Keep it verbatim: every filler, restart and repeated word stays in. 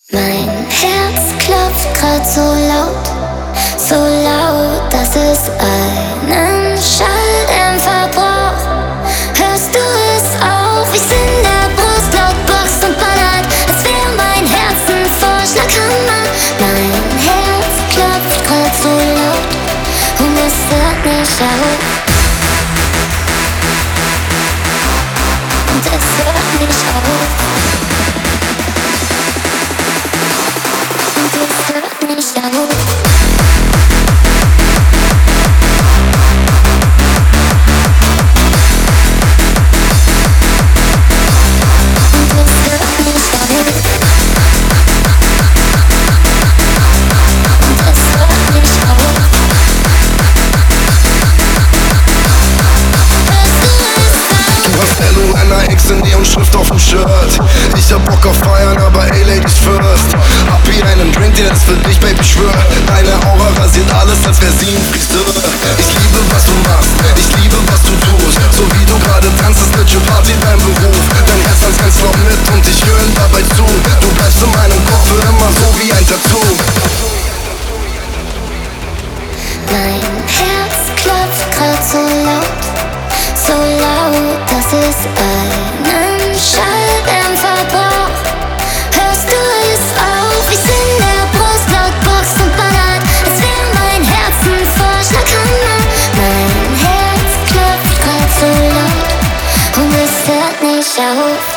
Mein Herz klopft grad so laut, so laut, dass es einen Schalldämpfer braucht. Hörst du es auch, wie's in der Brust laut boxt und ballert, als wär mein Herz ein Vorschlaghammer. Mein Herz klopft grad so laut und es hört nicht auf. Und es hört nicht auf. Nicht auf. In Neonschrift auf dem Shirt. Ich hab Bock auf Feiern, aber ey, Ladies first. Hab hier einen Drink, der ist für dich, Baby, schwör. Deine Aura rasiert alles, als wär sie ein Friseur. Ich liebe, was du machst, ich liebe, was du tust. So wie du gerade tanzt, ist Legit Party dein Beruf. Dein Herz tanzt ganz laut mit und ich höre dabei zu. Du bleibst in meinem Kopf für immer so wie ein Tattoo. Mein Herz klopft grad so laut, so laut, dass es einen Schalldämpfer braucht. Hörst du es auch, wie's in der Brust laut boxt und ballert, als wär mein Herz ein Vorschlaghammer. Mein Herz klopft grad so laut und es hört nicht auf.